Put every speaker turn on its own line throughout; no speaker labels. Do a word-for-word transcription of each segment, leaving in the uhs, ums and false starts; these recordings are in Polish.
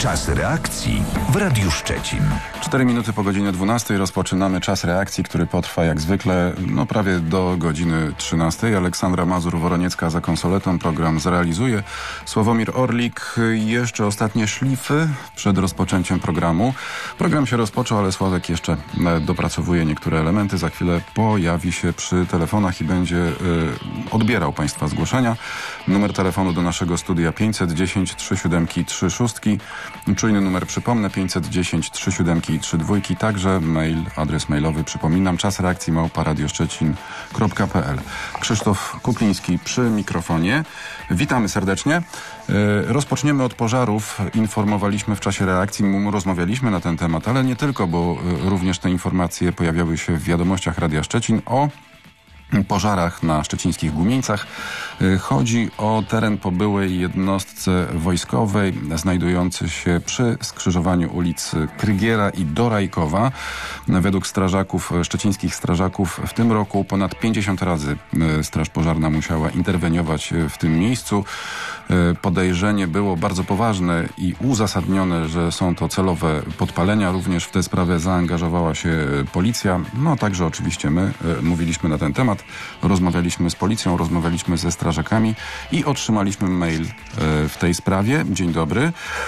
Czas reakcji w Radiu Szczecin.
Cztery minuty po godzinie dwunastej rozpoczynamy czas reakcji, który potrwa jak zwykle no prawie do godziny trzynastej. Aleksandra Mazur-Woroniecka za konsoletą program zrealizuje. Sławomir Orlik, jeszcze ostatnie szlify przed rozpoczęciem programu. Program się rozpoczął, ale Sławek jeszcze dopracowuje niektóre elementy. Za chwilę pojawi się przy telefonach i będzie y, odbierał Państwa zgłoszenia. Numer telefonu do naszego studia pięćset dziesięć trzy siedem trzy sześć. Czujny numer przypomnę pięćset dziesięć trzy siedem trzy dwa. Także mail, adres mailowy przypominam, czas reakcji małpa radioszczecin kropka p l. Krzysztof Kukliński przy mikrofonie. Witamy serdecznie. Rozpoczniemy od pożarów. Informowaliśmy w czasie reakcji, rozmawialiśmy na ten temat, ale nie tylko, bo również te informacje pojawiały się w wiadomościach Radia Szczecin o pożarach na szczecińskich Gumieńcach. Chodzi o teren po byłej jednostce wojskowej znajdujący się przy skrzyżowaniu ulic Krygiera i Dorajkowa. Według strażaków, szczecińskich strażaków w tym roku ponad pięćdziesiąt razy straż pożarna musiała interweniować w tym miejscu. Podejrzenie było bardzo poważne i uzasadnione, że są to celowe podpalenia. Również w tę sprawę zaangażowała się policja. No także oczywiście my mówiliśmy na ten temat. Rozmawialiśmy z policją, rozmawialiśmy ze strażakami i otrzymaliśmy mail w tej sprawie. Dzień dobry.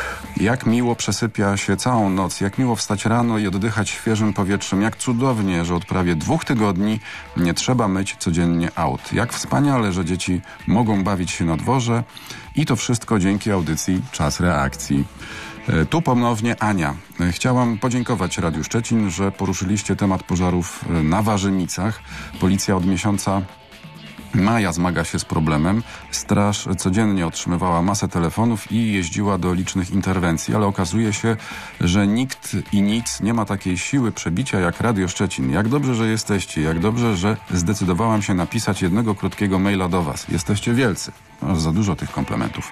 Jak miło przesypia się całą noc, jak miło wstać rano i oddychać świeżym powietrzem, jak cudownie, że od prawie dwóch tygodni nie trzeba myć codziennie aut. Jak wspaniale, że dzieci mogą bawić się na dworze i to wszystko dzięki audycji Czas Reakcji. Tu ponownie Ania. Chciałam podziękować Radiu Szczecin, że poruszyliście temat pożarów na Warzymicach. Policja od miesiąca maja zmaga się z problemem. Straż codziennie otrzymywała masę telefonów i jeździła do licznych interwencji, ale okazuje się, że nikt i nic nie ma takiej siły przebicia jak Radio Szczecin. Jak dobrze, że jesteście, jak dobrze, że zdecydowałam się napisać jednego krótkiego maila do was. Jesteście wielcy. Aż za dużo tych komplementów.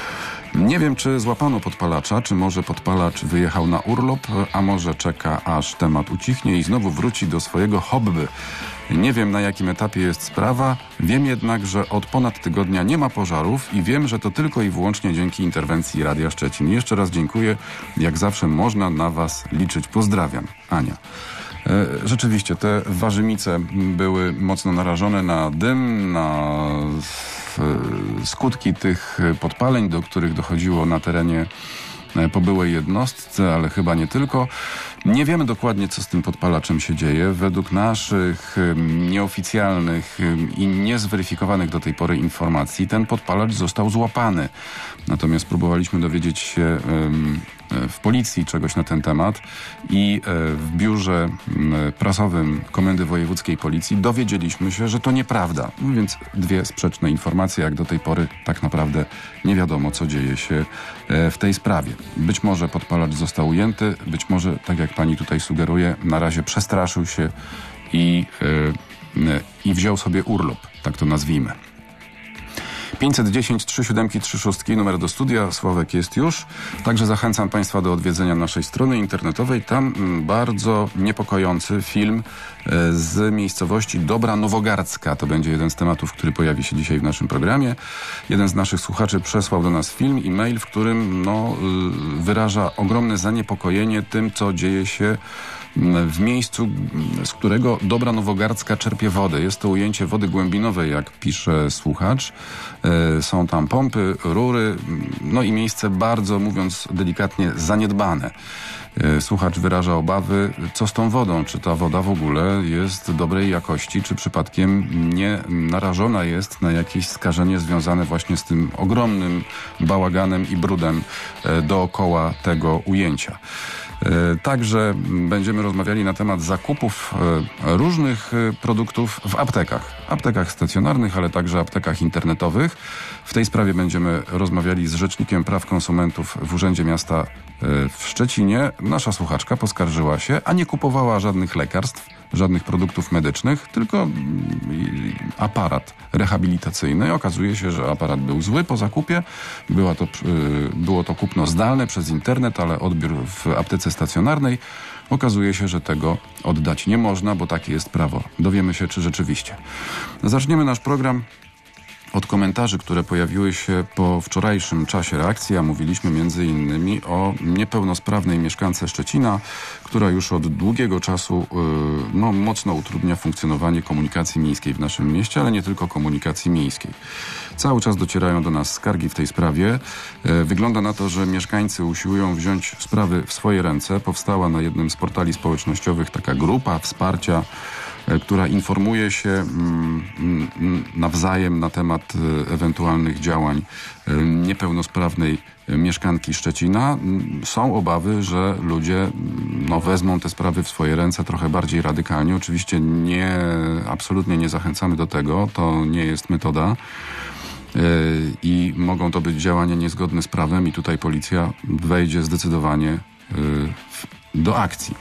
Nie wiem, czy złapano podpalacza, czy może podpalacz wyjechał na urlop, a może czeka, aż temat ucichnie i znowu wróci do swojego hobby. Nie wiem, na jakim etapie jest sprawa. Wiem jednak, że od ponad tygodnia nie ma pożarów i wiem, że to tylko i wyłącznie dzięki interwencji Radia Szczecin. Jeszcze raz dziękuję. Jak zawsze można na was liczyć. Pozdrawiam. Ania. Rzeczywiście, te Warzymice były mocno narażone na dym, na skutki tych podpaleń, do których dochodziło na terenie po byłej jednostce, ale chyba nie tylko. Nie wiemy dokładnie, co z tym podpalaczem się dzieje. Według naszych nieoficjalnych i niezweryfikowanych do tej pory informacji ten podpalacz został złapany. Natomiast próbowaliśmy dowiedzieć się w policji czegoś na ten temat i w biurze prasowym Komendy Wojewódzkiej Policji dowiedzieliśmy się, że to nieprawda. No więc dwie sprzeczne informacje, jak do tej pory tak naprawdę nie wiadomo, co dzieje się w tej sprawie. Być może podpalacz został ujęty, być może, tak jak pani tutaj sugeruje, na razie przestraszył się i, i wziął sobie urlop, tak to nazwijmy. pięćset dziesięć trzy siedem trzy sześć, numer do studia. Sławek jest już. Także zachęcam Państwa do odwiedzenia naszej strony internetowej. Tam bardzo niepokojący film z miejscowości Dobra Nowogardzka. To będzie jeden z tematów, który pojawi się dzisiaj w naszym programie. Jeden z naszych słuchaczy przesłał do nas film i mail, w którym no, wyraża ogromne zaniepokojenie tym, co dzieje się w miejscu, z którego Dobra Nowogardzka czerpie wodę. Jest to ujęcie wody głębinowej, jak pisze słuchacz. Są tam pompy, rury, no i miejsce bardzo, mówiąc delikatnie, zaniedbane. Słuchacz wyraża obawy, co z tą wodą, czy ta woda w ogóle jest dobrej jakości, czy przypadkiem nie narażona jest na jakieś skażenie związane właśnie z tym ogromnym bałaganem i brudem dookoła tego ujęcia. Także będziemy rozmawiali na temat zakupów różnych produktów w aptekach. Aptekach stacjonarnych, ale także aptekach internetowych. W tej sprawie będziemy rozmawiali z Rzecznikiem Praw Konsumentów w Urzędzie Miasta w Szczecinie. Nasza słuchaczka poskarżyła się, a nie kupowała żadnych lekarstw, żadnych produktów medycznych, tylko aparat rehabilitacyjny. Okazuje się, że aparat był zły po zakupie. Była to, było to kupno zdalne przez internet, ale odbiór w aptece stacjonarnej. Okazuje się, że tego oddać nie można, bo takie jest prawo. Dowiemy się, czy rzeczywiście. Zaczniemy nasz program od komentarzy, które pojawiły się po wczorajszym czasie reakcji, a mówiliśmy między innymi o niepełnosprawnej mieszkance Szczecina, która już od długiego czasu no, mocno utrudnia funkcjonowanie komunikacji miejskiej w naszym mieście, ale nie tylko komunikacji miejskiej. Cały czas docierają do nas skargi w tej sprawie. Wygląda na to, że mieszkańcy usiłują wziąć sprawy w swoje ręce. Powstała na jednym z portali społecznościowych taka grupa wsparcia, która informuje się nawzajem na temat ewentualnych działań niepełnosprawnej mieszkanki Szczecina. Są obawy, że ludzie no, wezmą te sprawy w swoje ręce trochę bardziej radykalnie. Oczywiście nie, absolutnie nie zachęcamy do tego. To nie jest metoda. I mogą to być działania niezgodne z prawem i tutaj policja wejdzie zdecydowanie do akcji.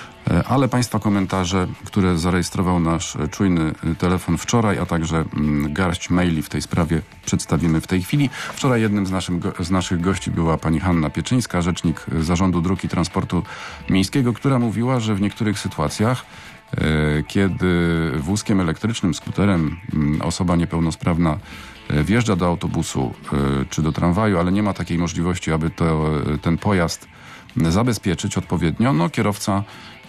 Ale Państwa komentarze, które zarejestrował nasz czujny telefon wczoraj, a także garść maili w tej sprawie przedstawimy w tej chwili. Wczoraj jednym z, naszym, z naszych gości była pani Hanna Pieczyńska, rzecznik Zarządu Dróg i Transportu Miejskiego, która mówiła, że w niektórych sytuacjach, kiedy wózkiem elektrycznym, skuterem osoba niepełnosprawna wjeżdża do autobusu czy do tramwaju, ale nie ma takiej możliwości, aby to, ten pojazd zabezpieczyć odpowiednio, no kierowca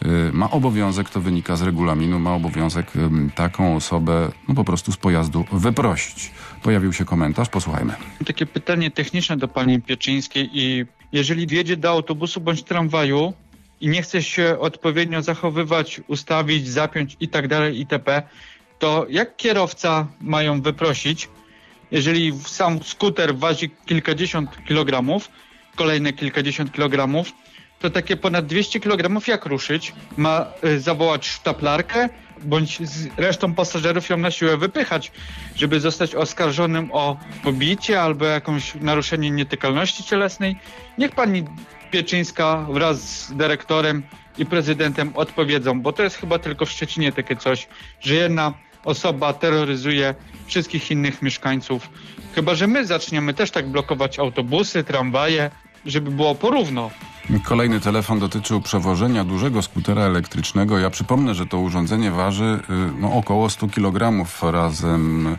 ma obowiązek, to wynika z regulaminu, ma obowiązek taką osobę no po prostu z pojazdu wyprosić. Pojawił się komentarz, posłuchajmy.
Takie pytanie techniczne do pani Pieczyńskiej i jeżeli wjedzie do autobusu bądź tramwaju i nie chce się odpowiednio zachowywać, ustawić, zapiąć i tak dalej itp., to jak kierowca mają wyprosić, jeżeli sam skuter waży kilkadziesiąt kilogramów, kolejne kilkadziesiąt kilogramów, to takie ponad dwieście kilogramów jak ruszyć? Ma y, zawołać sztaplarkę, bądź z resztą pasażerów ją na siłę wypychać, żeby zostać oskarżonym o pobicie albo jakąś naruszenie nietykalności cielesnej? Niech pani Pieczyńska wraz z dyrektorem i prezydentem odpowiedzą, bo to jest chyba tylko w Szczecinie takie coś, że jedna osoba terroryzuje wszystkich innych mieszkańców. Chyba że my zaczniemy też tak blokować autobusy, tramwaje, żeby było porówno.
Kolejny telefon dotyczył przewożenia dużego skutera elektrycznego. Ja przypomnę, że to urządzenie waży no, około sto kilogramów razem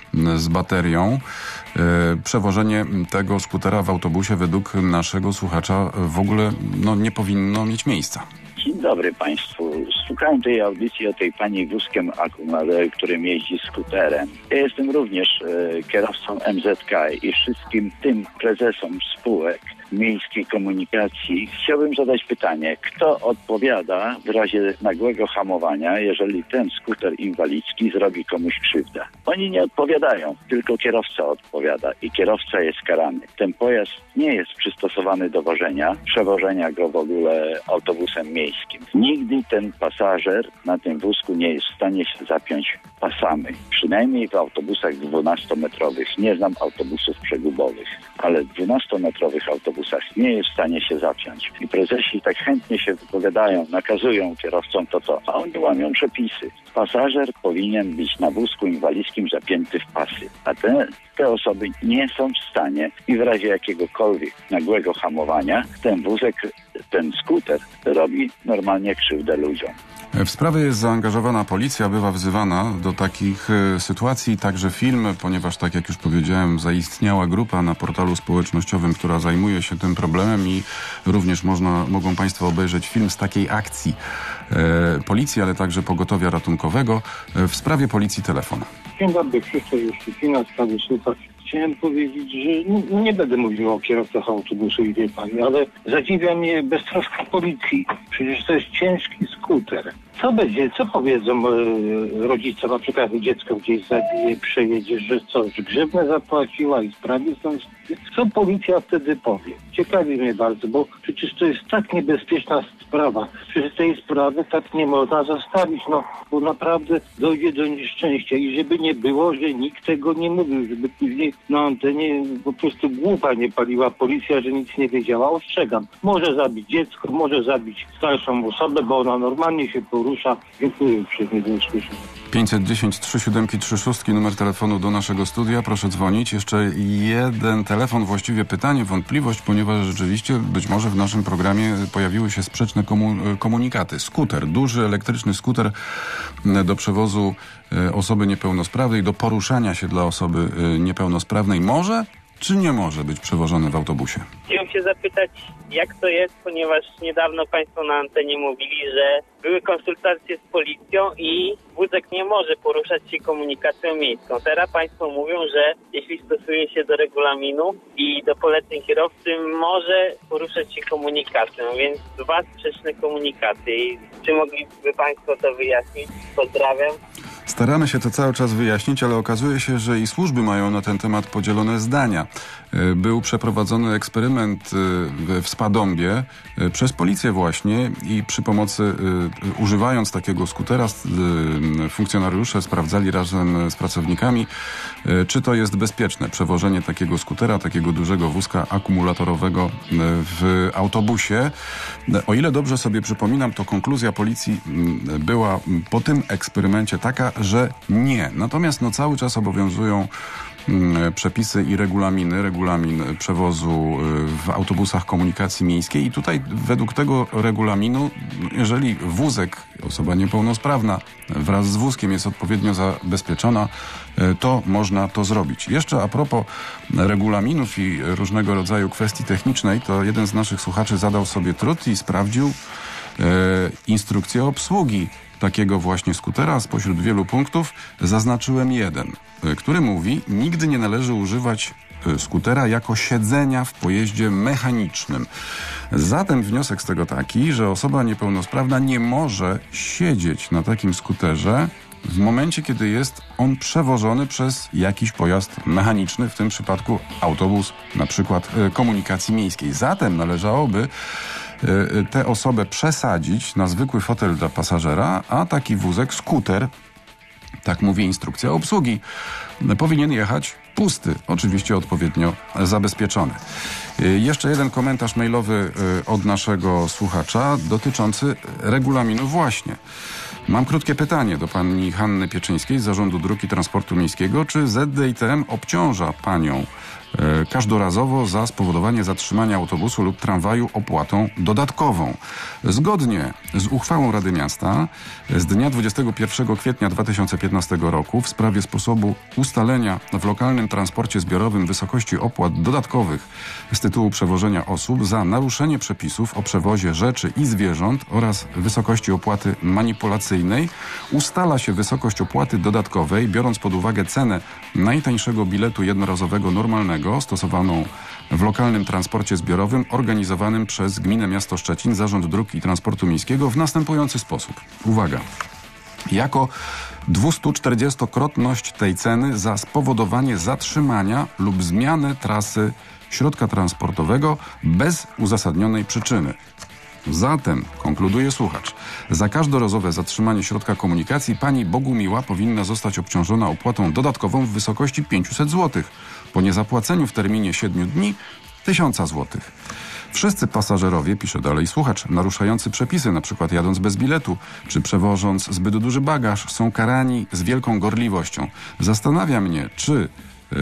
z baterią. Przewożenie tego skutera w autobusie według naszego słuchacza w ogóle no, nie powinno mieć miejsca.
Dzień dobry Państwu. Słuchałem tej audycji o tej pani wózkiem, którym jeździ skuterem. Ja jestem również e, kierowcą M Z K i wszystkim tym prezesom spółek miejskiej komunikacji chciałbym zadać pytanie, kto odpowiada w razie nagłego hamowania, jeżeli ten skuter inwalidzki zrobi komuś krzywdę. Oni nie odpowiadają, tylko kierowca odpowiada i kierowca jest karany. Ten pojazd nie jest przystosowany do wożenia, przewożenia go w ogóle autobusem miejskim. Nigdy ten pasażer na tym wózku nie jest w stanie się zapiąć pasami. Przynajmniej w autobusach dwunastometrowych. Nie znam autobusów przegubowych, ale w dwunastometrowych autobusach nie jest w stanie się zapiąć. I prezesi tak chętnie się wypowiadają, nakazują kierowcom to co, a oni łamią przepisy. Pasażer powinien być na wózku inwalidzkim zapięty w pasy, a te, te osoby nie są w stanie i w razie jakiegokolwiek nagłego hamowania ten wózek, ten skuter robi normalnie krzywdę ludziom.
W sprawę jest zaangażowana policja, bywa wzywana do takich y, sytuacji, także film, ponieważ tak jak już powiedziałem, zaistniała grupa na portalu społecznościowym, która zajmuje się tym problemem i również można, mogą Państwo obejrzeć film z takiej akcji y, policji, ale także pogotowia ratunkowego. Y, w sprawie policji telefon.
Dzień dobry, Krzysztof Juszczycina, sprawy Słupa. Chciałem powiedzieć, że no, nie będę mówił o kierowcach autobusu i wie pani, ale zadziwia mnie beztroska policji. Przecież to jest ciężki skuter. Co będzie, co powiedzą e, rodzice, na przykład dziecko gdzieś zabije, przejedzie, że co, że grzywnę zapłaciła i sprawie są. Co policja wtedy powie? Ciekawi mnie bardzo, bo przecież to jest tak niebezpieczna sprawa. Przecież tej sprawy tak nie można zostawić, no, bo naprawdę dojdzie do nieszczęścia i żeby nie było, że nikt tego nie mówił, żeby później na antenie po prostu głupa nie paliła policja, że nic nie wiedziała. Ostrzegam, może zabić dziecko, może zabić starszą osobę, bo ona normalnie się poruszy. porusza. Dziękuję uprzejmie za usłyszenie.
pięćset dziesięć trzy siedem trzy sześć numer telefonu do naszego studia. Proszę dzwonić. Jeszcze jeden telefon, właściwie pytanie, wątpliwość, ponieważ rzeczywiście być może w naszym programie pojawiły się sprzeczne komu- komunikaty. Skuter, duży elektryczny skuter do przewozu osoby niepełnosprawnej, do poruszania się dla osoby niepełnosprawnej może czy nie może być przewożony w autobusie?
Chciałem się zapytać, jak to jest, ponieważ niedawno Państwo na antenie mówili, że były konsultacje z policją i wózek nie może poruszać się komunikacją miejską. Teraz Państwo mówią, że jeśli stosuje się do regulaminu i do poleceń kierowcy, może poruszać się komunikacją, więc dwa sprzeczne komunikaty. I czy mogliby Państwo to wyjaśnić? Pozdrawiam.
Staramy się to cały czas wyjaśnić, ale okazuje się, że i służby mają na ten temat podzielone zdania. Był przeprowadzony eksperyment w Spadąbie przez policję właśnie i przy pomocy, używając takiego skutera, funkcjonariusze sprawdzali razem z pracownikami, czy to jest bezpieczne przewożenie takiego skutera, takiego dużego wózka akumulatorowego w autobusie. O ile dobrze sobie przypominam, to konkluzja policji była po tym eksperymencie taka, że nie. Natomiast no, cały czas obowiązują przepisy i regulaminy, regulamin przewozu w autobusach komunikacji miejskiej i tutaj według tego regulaminu, jeżeli wózek, osoba niepełnosprawna wraz z wózkiem jest odpowiednio zabezpieczona, to można to zrobić. Jeszcze a propos regulaminów i różnego rodzaju kwestii technicznej, to jeden z naszych słuchaczy zadał sobie trud i sprawdził e, instrukcję obsługi takiego właśnie skutera. Spośród wielu punktów zaznaczyłem jeden, który mówi: nigdy nie należy używać skutera jako siedzenia w pojeździe mechanicznym. Zatem wniosek z tego taki, że osoba niepełnosprawna nie może siedzieć na takim skuterze w momencie, kiedy jest on przewożony przez jakiś pojazd mechaniczny, w tym przypadku autobus, na przykład komunikacji miejskiej. Zatem należałoby tę osobę przesadzić na zwykły fotel dla pasażera, a taki wózek, skuter, tak mówi instrukcja obsługi, powinien jechać pusty, oczywiście odpowiednio zabezpieczony. Jeszcze jeden komentarz mailowy od naszego słuchacza dotyczący regulaminu właśnie. Mam krótkie pytanie do pani Hanny Pieczyńskiej z Zarządu Dróg i Transportu Miejskiego. Czy Z D I T M obciąża panią e, każdorazowo za spowodowanie zatrzymania autobusu lub tramwaju opłatą dodatkową? Zgodnie z uchwałą Rady Miasta z dnia dwudziestego pierwszego kwietnia dwa tysiące piętnastego roku w sprawie sposobu ustalenia w lokalnym transporcie zbiorowym wysokości opłat dodatkowych z tytułu przewożenia osób za naruszenie przepisów o przewozie rzeczy i zwierząt oraz wysokości opłaty manipulacyjnej ustala się wysokość opłaty dodatkowej, biorąc pod uwagę cenę najtańszego biletu jednorazowego normalnego stosowaną w lokalnym transporcie zbiorowym organizowanym przez Gminę Miasto Szczecin, Zarząd Dróg i Transportu Miejskiego w następujący sposób. Uwaga! Jako dwustuczterdziestokrotność tej ceny za spowodowanie zatrzymania lub zmiany trasy środka transportowego bez uzasadnionej przyczyny. Zatem, konkluduje słuchacz, za każdorazowe zatrzymanie środka komunikacji pani Bogumiła powinna zostać obciążona opłatą dodatkową w wysokości pięćset złotych. Po niezapłaceniu w terminie siedmiu dni tysiąc złotych. Wszyscy pasażerowie, pisze dalej słuchacz, naruszający przepisy, na przykład jadąc bez biletu, czy przewożąc zbyt duży bagaż, są karani z wielką gorliwością. Zastanawia mnie, czy yy,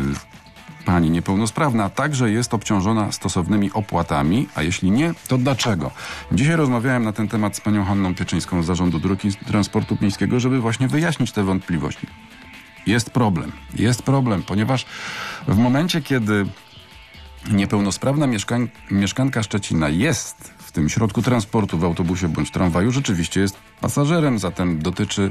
pani niepełnosprawna także jest obciążona stosownymi opłatami, a jeśli nie, to dlaczego? Dzisiaj rozmawiałem na ten temat z panią Hanną Pieczyńską z Zarządu Dróg i Transportu Miejskiego, żeby właśnie wyjaśnić te wątpliwości. Jest problem. Jest problem, ponieważ w momencie, kiedy niepełnosprawna mieszkań, mieszkanka Szczecina jest w tym środku transportu, w autobusie bądź tramwaju, rzeczywiście jest pasażerem, zatem dotyczy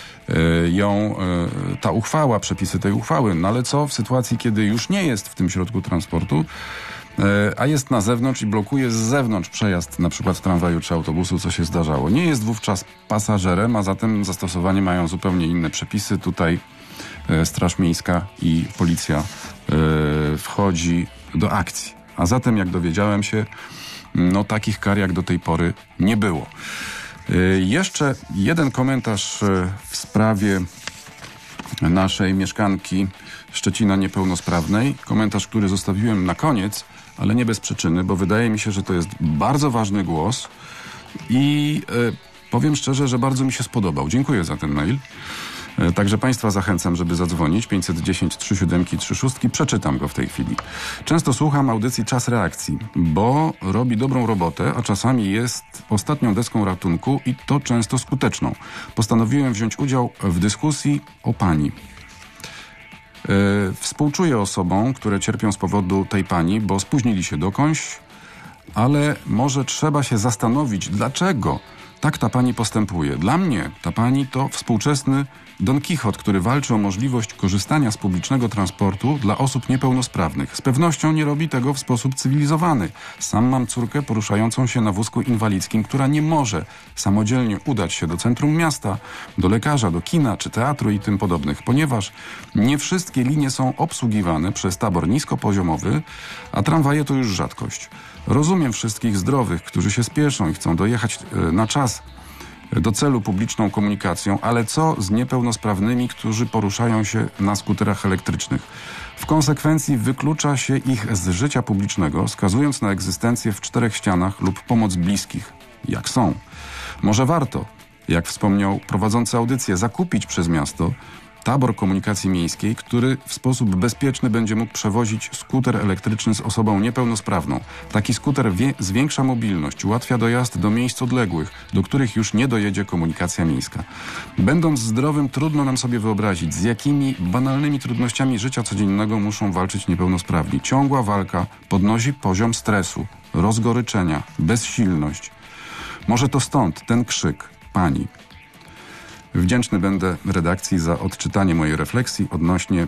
ją ta uchwała, przepisy tej uchwały. No ale co w sytuacji, kiedy już nie jest w tym środku transportu, a jest na zewnątrz i blokuje z zewnątrz przejazd na przykład tramwaju czy autobusu, co się zdarzało. Nie jest wówczas pasażerem, a zatem zastosowanie mają zupełnie inne przepisy. Tutaj Straż Miejska i Policja wchodzi do akcji. A zatem, jak dowiedziałem się, no takich kar jak do tej pory nie było. Jeszcze jeden komentarz w sprawie naszej mieszkanki Szczecina niepełnosprawnej. Komentarz, który zostawiłem na koniec, ale nie bez przyczyny, bo wydaje mi się, że to jest bardzo ważny głos i Powiem szczerze, że bardzo mi się spodobał. Dziękuję za ten mail. Także Państwa zachęcam, żeby zadzwonić pięćset dziesięć trzy siedem trzy sześć. Przeczytam go w tej chwili. Często słucham audycji Czas Reakcji, bo robi dobrą robotę, a czasami jest ostatnią deską ratunku i to często skuteczną. Postanowiłem wziąć udział w dyskusji o pani. Yy, współczuję osobom, które cierpią z powodu tej pani, bo spóźnili się dokądś, ale może trzeba się zastanowić, dlaczego tak ta pani postępuje. Dla mnie ta pani to współczesny Don Kichot, który walczy o możliwość korzystania z publicznego transportu dla osób niepełnosprawnych. Z pewnością nie robi tego w sposób cywilizowany. Sam mam córkę poruszającą się na wózku inwalidzkim, która nie może samodzielnie udać się do centrum miasta, do lekarza, do kina czy teatru i tym podobnych, ponieważ nie wszystkie linie są obsługiwane przez tabor niskopoziomowy, a tramwaje to już rzadkość. Rozumiem wszystkich zdrowych, którzy się spieszą i chcą dojechać na czas do celu publiczną komunikacją, ale co z niepełnosprawnymi, którzy poruszają się na skuterach elektrycznych? W konsekwencji wyklucza się ich z życia publicznego, skazując na egzystencję w czterech ścianach lub pomoc bliskich, jak są. Może warto, jak wspomniał prowadzący audycję, zakupić przez miasto tabor komunikacji miejskiej, który w sposób bezpieczny będzie mógł przewozić skuter elektryczny z osobą niepełnosprawną. Taki skuter wie, zwiększa mobilność, ułatwia dojazd do miejsc odległych, do których już nie dojedzie komunikacja miejska. Będąc zdrowym, trudno nam sobie wyobrazić, z jakimi banalnymi trudnościami życia codziennego muszą walczyć niepełnosprawni. Ciągła walka podnosi poziom stresu, rozgoryczenia, bezsilność. Może to stąd ten krzyk pani. Wdzięczny będę redakcji za odczytanie mojej refleksji odnośnie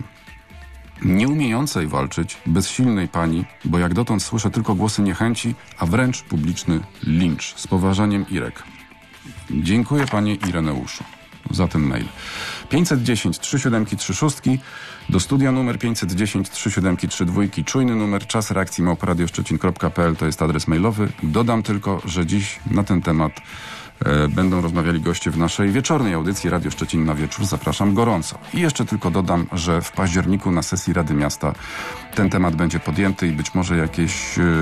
nieumiejącej walczyć, bezsilnej pani, bo jak dotąd słyszę tylko głosy niechęci, a wręcz publiczny lincz. Z poważaniem, Irek. Dziękuję panie Ireneuszu za ten mail. pięćset dziesięć trzy siedem trzy sześć do studia numer pięćset dziesięć trzy siedem trzy dwa, czujny numer, czas reakcji małpa radio szczecin kropka p l to jest adres mailowy. Dodam tylko, że dziś na ten temat e, będą rozmawiali goście w naszej wieczornej audycji Radio Szczecin na wieczór. Zapraszam gorąco. I jeszcze tylko dodam, że w październiku na sesji Rady Miasta ten temat będzie podjęty i być może jakieś e,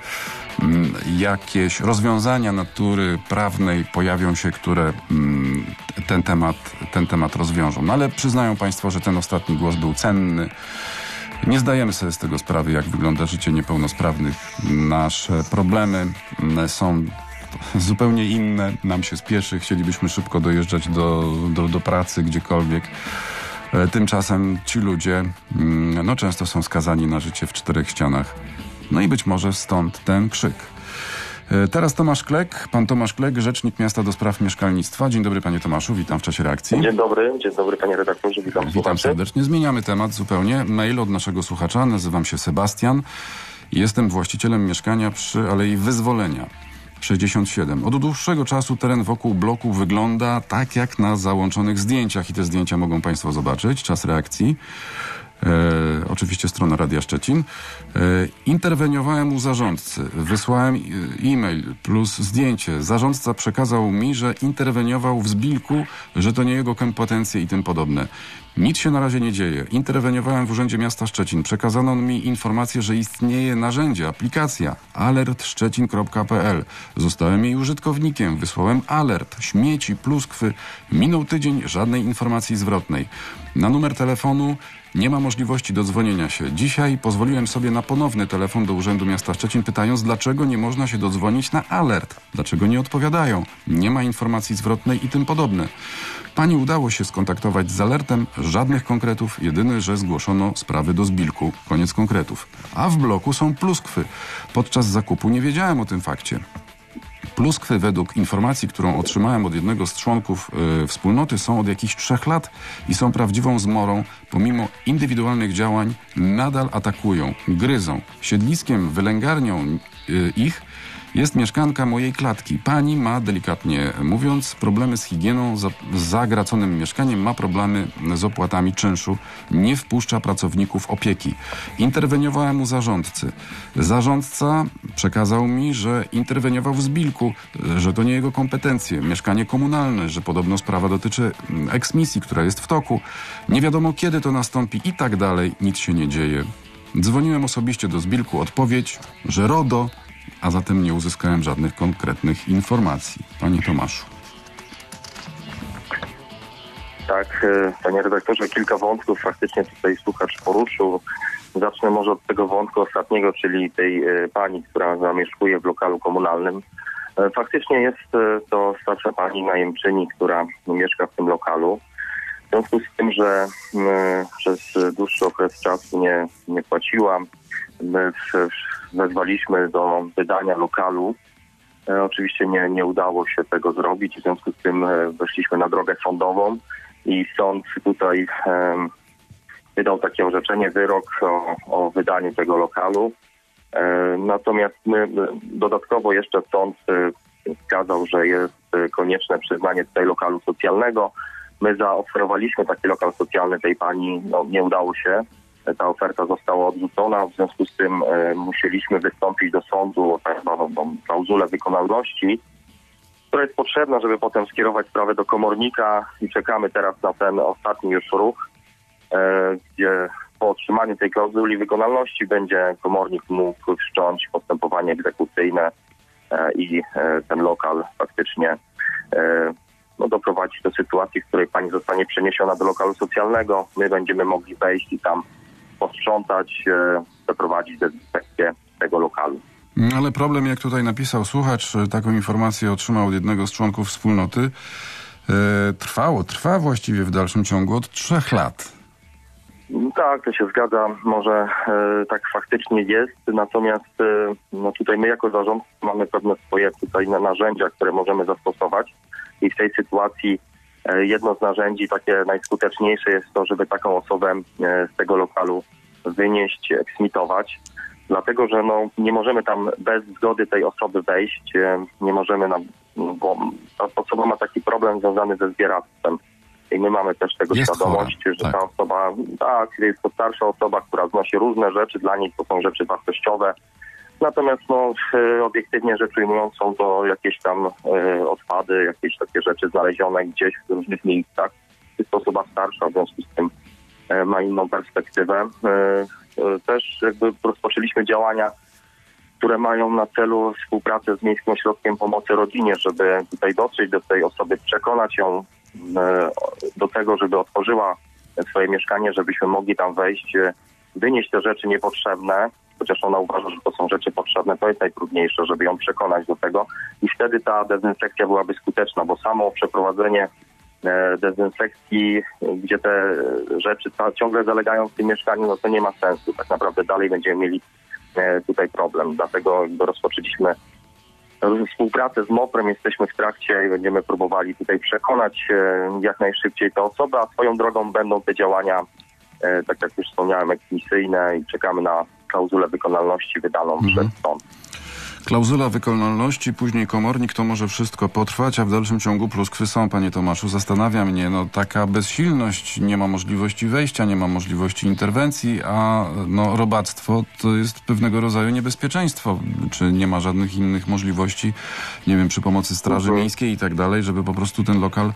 m, jakieś rozwiązania natury prawnej pojawią się, które m, ten temat, ten temat rozwiążą. No ale przyznają państwo, że ten ostatni głos był cenny. Nie zdajemy sobie z tego sprawy, jak wygląda życie niepełnosprawnych. Nasze problemy są zupełnie inne. Nam się spieszy, chcielibyśmy szybko dojeżdżać do, do, do pracy gdziekolwiek. Tymczasem ci ludzie no, często są skazani na życie w czterech ścianach. No i być może stąd ten krzyk. Teraz Tomasz Klek, pan Tomasz Klek, rzecznik miasta do spraw mieszkalnictwa. Dzień dobry panie Tomaszu, witam w czasie reakcji.
Dzień dobry, dzień dobry panie redaktorze, witam
Witam
słuchaczy.
serdecznie. Zmieniamy temat zupełnie. Mail od naszego słuchacza, nazywam się Sebastian. Jestem właścicielem mieszkania przy Alei Wyzwolenia sześćdziesiąt siedem. Od dłuższego czasu teren wokół bloku wygląda tak jak na załączonych zdjęciach i te zdjęcia mogą państwo zobaczyć. Czas reakcji. E, oczywiście strona Radia Szczecin. E, interweniowałem u zarządcy. Wysłałem e-mail plus zdjęcie. Zarządca przekazał mi, że interweniował w Zbilku, że to nie jego kompetencje i tym podobne. Nic się na razie nie dzieje. Interweniowałem w Urzędzie Miasta Szczecin. Przekazano mi informację, że istnieje narzędzie, aplikacja alert szczecin kropka p l. Zostałem jej użytkownikiem. Wysłałem alert, śmieci, pluskwy. Minął tydzień, żadnej informacji zwrotnej. Na numer telefonu nie ma możliwości dodzwonienia się. Dzisiaj pozwoliłem sobie na ponowny telefon do Urzędu Miasta Szczecin, pytając, dlaczego nie można się dodzwonić na alert. Dlaczego nie odpowiadają. Nie ma informacji zwrotnej i tym podobne. Pani udało się skontaktować z alertem. Żadnych konkretów. Jedyne, że zgłoszono sprawy do Zbilku. Koniec konkretów. A w bloku są pluskwy. Podczas zakupu nie wiedziałem o tym fakcie. Pluskwy według informacji, którą otrzymałem od jednego z członków y, wspólnoty, są od jakichś trzech lat i są prawdziwą zmorą. Pomimo indywidualnych działań nadal atakują, gryzą. Siedliskiem, wylęgarnią y, ich jest mieszkanka mojej klatki. Pani ma, delikatnie mówiąc, problemy z higieną, za, z zagraconym mieszkaniem, ma problemy z opłatami czynszu, nie wpuszcza pracowników opieki. Interweniowałem u zarządcy. Zarządca przekazał mi, że interweniował w Zbilku, że to nie jego kompetencje. Mieszkanie komunalne, że podobno sprawa dotyczy eksmisji, która jest w toku. Nie wiadomo, kiedy to nastąpi i tak dalej. Nic się nie dzieje. Dzwoniłem osobiście do Zbilku. Odpowiedź, że RODO, a zatem nie uzyskałem żadnych konkretnych informacji. Panie Tomaszu.
Tak, panie redaktorze, kilka wątków faktycznie tutaj słuchacz poruszył. Zacznę może od tego wątku ostatniego, czyli tej pani, która zamieszkuje w lokalu komunalnym. Faktycznie jest to starsza pani najemczyni, która mieszka w tym lokalu. W związku z tym, że przez dłuższy okres czasu nie, nie płaciła, my wezwaliśmy do wydania lokalu. Oczywiście nie, nie udało się tego zrobić, w związku z tym weszliśmy na drogę sądową i sąd tutaj um, wydał takie orzeczenie, wyrok o, o wydaniu tego lokalu. Um, natomiast my, dodatkowo jeszcze sąd wskazał, że jest konieczne przyznanie tutaj lokalu socjalnego. My zaoferowaliśmy taki lokal socjalny tej pani, no nie udało się. Ta oferta została odrzucona, w związku z tym e, musieliśmy wystąpić do sądu o tak zwaną klauzulę wykonalności, która jest potrzebna, żeby potem skierować sprawę do komornika i czekamy teraz na ten ostatni już ruch, e, gdzie po otrzymaniu tej klauzuli wykonalności będzie komornik mógł wszcząć postępowanie egzekucyjne e, i e, ten lokal faktycznie e, no, doprowadzić do sytuacji, w której pani zostanie przeniesiona do lokalu socjalnego. My będziemy mogli wejść i tam posprzątać, e, doprowadzić dezynfekcję tego lokalu.
Ale problem, jak tutaj napisał słuchacz, taką informację otrzymał od jednego z członków wspólnoty, e, trwało, trwa właściwie w dalszym ciągu od trzech lat.
Tak, to się zgadza. Może e, tak faktycznie jest, natomiast e, no tutaj my jako zarząd mamy pewne swoje tutaj narzędzia, które możemy zastosować i w tej sytuacji jedno z narzędzi, takie najskuteczniejsze jest to, żeby taką osobę z tego lokalu wynieść, eksmitować, dlatego że no, nie możemy tam bez zgody tej osoby wejść, nie możemy, nam, bo ta osoba ma taki problem związany ze zbieractwem i my mamy też tego
jest
świadomość,
chora,
że
tak.
ta osoba, tak, jest to starsza osoba, która znosi różne rzeczy, dla niej to są rzeczy wartościowe. Natomiast no, obiektywnie rzecz ujmując, są to jakieś tam e, odpady, jakieś takie rzeczy znalezione gdzieś w różnych miejscach. Jest to osoba starsza, w związku z tym e, ma inną perspektywę. E, e, też jakby rozpoczęliśmy działania, które mają na celu współpracę z Miejskim Ośrodkiem Pomocy Rodzinie, żeby tutaj dotrzeć do tej osoby, przekonać ją e, do tego, żeby otworzyła swoje mieszkanie, żebyśmy mogli tam wejść, e, wynieść te rzeczy niepotrzebne, chociaż ona uważa, że to są rzeczy potrzebne, to jest najtrudniejsze, żeby ją przekonać do tego i wtedy ta dezynfekcja byłaby skuteczna, bo samo przeprowadzenie e, dezynfekcji, gdzie te rzeczy ta, ciągle zalegają w tym mieszkaniu, no to nie ma sensu. Tak naprawdę dalej będziemy mieli e, tutaj problem. Dlatego jakby rozpoczęliśmy współpracę z MOPR-em, jesteśmy w trakcie i będziemy próbowali tutaj przekonać e, jak najszybciej tę osobę, a swoją drogą będą te działania, e, tak jak już wspomniałem, eksmisyjne i czekamy na klauzulę wykonalności wydaną mhm. przez sąd.
Klauzula wykonalności, później komornik, to może wszystko potrwać, a w dalszym ciągu pluskwy są, panie Tomaszu. Zastanawia mnie, no taka bezsilność, nie ma możliwości wejścia, nie ma możliwości interwencji, a no robactwo to jest pewnego rodzaju niebezpieczeństwo. Czy nie ma żadnych innych możliwości, nie wiem, przy pomocy Straży mhm. Miejskiej i tak dalej, żeby po prostu ten lokal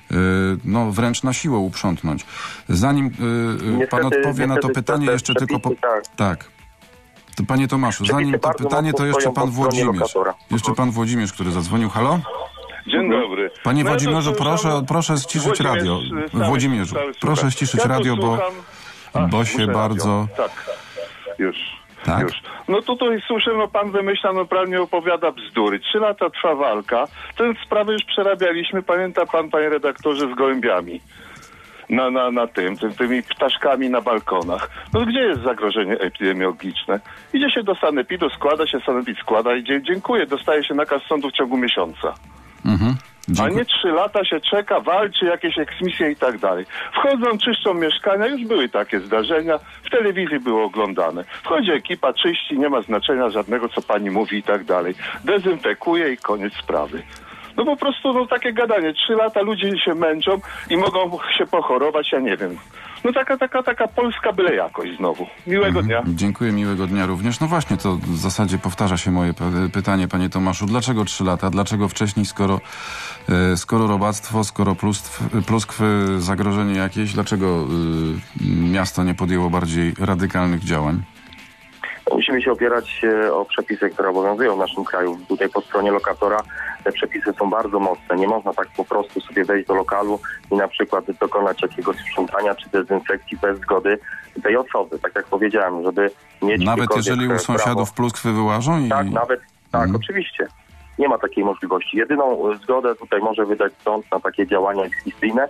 no wręcz na siłę uprzątnąć. Zanim niestety, pan odpowie na to pytanie, jeszcze tylko... Po... Tak. tak. To panie Tomaszu, zanim to pytanie, to jeszcze pan Włodzimierz. Jeszcze pan Włodzimierz, który zadzwonił. Halo?
Dzień dobry.
Panie Włodzimierzu, proszę, proszę ściszyć radio. Włodzimierzu, proszę ściszyć radio, bo, bo się bardzo...
Tak, już.
Tak?
Już. No tutaj słyszę, no pan wymyśla, no prawnie opowiada bzdury. Trzy lata trwa walka. Tę sprawę już przerabialiśmy, pamięta pan, panie redaktorze, z gołębiami. Na, na, na tym, tym, tymi ptaszkami na balkonach. No gdzie jest zagrożenie epidemiologiczne? Idzie się do sanepidu, składa się, sanepid składa i dzie- dziękuję, dostaje się nakaz sądu w ciągu miesiąca.
Mhm.
A nie trzy lata się czeka, walczy, jakieś eksmisje i tak dalej. Wchodzą, czyszczą mieszkania, już były takie zdarzenia, w telewizji było oglądane. Wchodzi ekipa, czyści, nie ma znaczenia żadnego, co pani mówi i tak dalej. Dezynfekuje i koniec sprawy. No po prostu no takie gadanie. Trzy lata ludzie się męczą i mogą się pochorować, ja nie wiem. No taka, taka, taka polska byle jakość znowu. Miłego mhm. dnia.
Dziękuję, miłego dnia również. No właśnie, to w zasadzie powtarza się moje pytanie, panie Tomaszu. Dlaczego trzy lata? Dlaczego wcześniej, skoro, skoro robactwo, skoro pluskwy, pluskwy zagrożenie jakieś, dlaczego y, miasto nie podjęło bardziej radykalnych działań?
Musimy się opierać o przepisy, które obowiązują w naszym kraju. Tutaj po stronie lokatora te przepisy są bardzo mocne. Nie można tak po prostu sobie wejść do lokalu i na przykład dokonać jakiegoś sprzątania czy dezynfekcji bez zgody tej osoby. Tak jak powiedziałem, żeby mieć...
Nawet jeżeli u sąsiadów
prawo...
pluskwy wyłażą? I...
Tak, nawet, tak,
mhm.
oczywiście. Nie ma takiej możliwości. Jedyną zgodę tutaj może wydać sąd na takie działania ekspisyjne.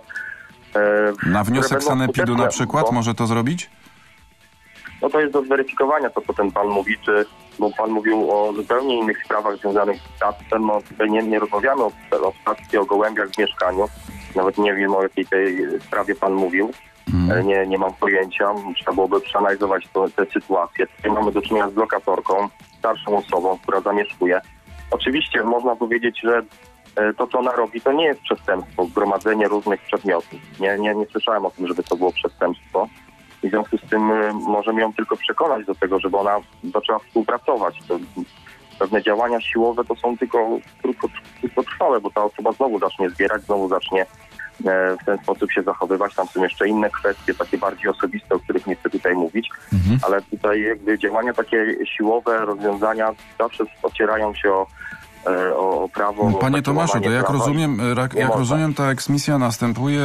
E, na wniosek sanepidu na przykład bo... może to zrobić?
No to jest do zweryfikowania to, co ten pan mówi, czy, bo pan mówił o zupełnie innych sprawach związanych z ptactwem. No tutaj nie, nie rozmawiamy o, o ptactwie, o gołębiach w mieszkaniu. Nawet nie wiem, o jakiej tej sprawie pan mówił. Mm. Nie, nie mam pojęcia. Trzeba byłoby przeanalizować to, tę sytuację. Tutaj mamy do czynienia z lokatorką, starszą osobą, która zamieszkuje. Oczywiście można powiedzieć, że to, co ona robi, to nie jest przestępstwo, gromadzenie różnych przedmiotów. Nie, nie, nie słyszałem o tym, żeby to było przestępstwo. I w związku z tym y, możemy ją tylko przekonać do tego, żeby ona zaczęła współpracować. To, pewne działania siłowe to są tylko krótko, krótkotrwałe, bo ta osoba znowu zacznie zbierać, znowu zacznie e, w ten sposób się zachowywać. Tam są jeszcze inne kwestie, takie bardziej osobiste, o których nie chcę tutaj mówić, mhm. ale tutaj jakby działania takie siłowe, rozwiązania zawsze ocierają się o O, o prawo.
Panie Tomaszu, to jak rozumiem, jak rozumiem, ta eksmisja następuje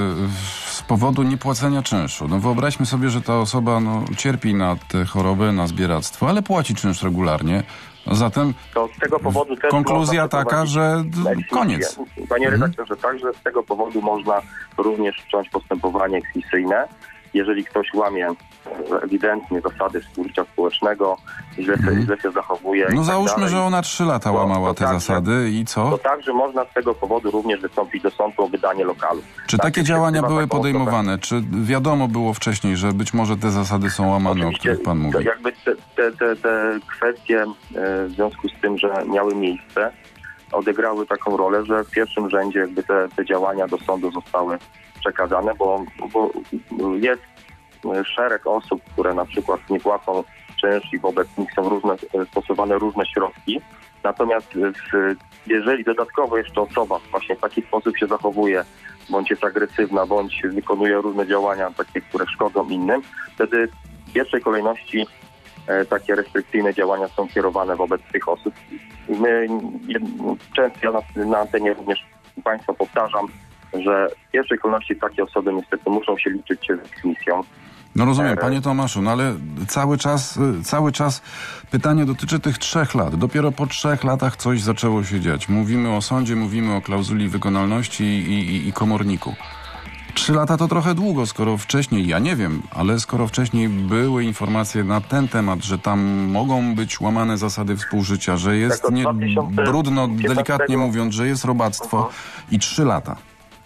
z powodu niepłacenia czynszu. No wyobraźmy sobie, że ta osoba no, cierpi na tę chorobę, na zbieractwo, ale płaci czynsz regularnie. Zatem
to z tego powodu też
konkluzja taka, że koniec.
Panie redaktorze, mhm. także z tego powodu można również wszcząć postępowanie eksmisyjne. Jeżeli ktoś łamie ewidentnie zasady współżycia społecznego, źle, hmm. źle się zachowuje.
No
i
załóżmy,
tak dalej,
że ona trzy lata łamała
to, to
te także, zasady i co?
To także można z tego powodu również wystąpić do sądu o wydanie lokalu.
Czy
tak,
takie działania były podejmowane?
Osobę.
Czy wiadomo było wcześniej, że być może te zasady są łamane,
Oczywiście,
o których pan mówi?
Jakby te, te, te, te kwestie w związku z tym, że miały miejsce, odegrały taką rolę, że w pierwszym rzędzie jakby te, te działania do sądu zostały przekazane, bo, bo jest szereg osób, które na przykład nie płacą czynsz i wobec nich są różne, stosowane różne środki. Natomiast w, jeżeli dodatkowo jeszcze osoba właśnie w taki sposób się zachowuje, bądź jest agresywna, bądź wykonuje różne działania takie, które szkodzą innym, wtedy w pierwszej kolejności e, takie restrykcyjne działania są kierowane wobec tych osób. My często ja na, na antenie również Państwu powtarzam, że w pierwszej kolejności takie osoby niestety muszą się liczyć się z eksmisją.
No rozumiem, panie Tomaszu, no ale cały czas, cały czas pytanie dotyczy tych trzech lat. Dopiero po trzech latach coś zaczęło się dziać. Mówimy o sądzie, mówimy o klauzuli wykonalności i, i, i komorniku. Trzy lata to trochę długo, skoro wcześniej, ja nie wiem, ale skoro wcześniej były informacje na ten temat, że tam mogą być łamane zasady współżycia, że jest
tak,
nie, brudno, delikatnie mówiąc, że jest robactwo uh-huh. i trzy lata.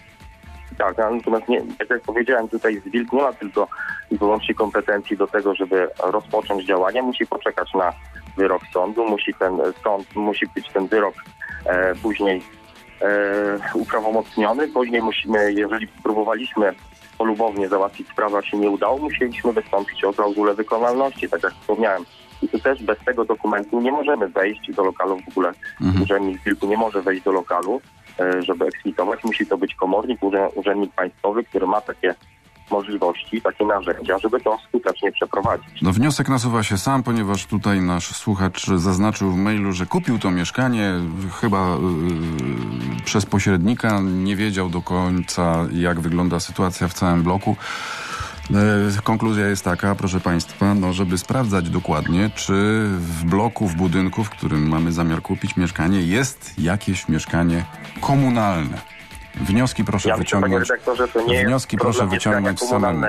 Tak, natomiast nie, tak jak powiedziałem, tutaj Zwilk nie ma tylko i wyłącznie kompetencji do tego, żeby rozpocząć działania. Musi poczekać na wyrok sądu, musi ten sąd, musi być ten wyrok e, później e, uprawomocniony. Później musimy, jeżeli próbowaliśmy polubownie załatwić sprawę, a się nie udało, musieliśmy wystąpić o klauzulę wykonalności, tak jak wspomniałem. I tu też bez tego dokumentu nie możemy wejść do lokalu w ogóle. Mhm. Urzędnik Zwilku nie może wejść do lokalu, żeby eksmitować. Musi to być komornik, urzędnik państwowy, który ma takie możliwości, takie narzędzia, żeby to skutecznie przeprowadzić.
No wniosek nasuwa się sam, ponieważ tutaj nasz słuchacz zaznaczył w mailu, że kupił to mieszkanie chyba yy, przez pośrednika, nie wiedział do końca, jak wygląda sytuacja w całym bloku. Konkluzja jest taka, proszę Państwa, no żeby sprawdzać dokładnie, czy w bloku, w budynku, w którym mamy zamiar kupić mieszkanie, jest jakieś mieszkanie komunalne. Wnioski proszę
ja
wyciągnąć.
Myślę, panie redaktorze, to nie
wnioski
jest
proszę wyciągnąć samemu.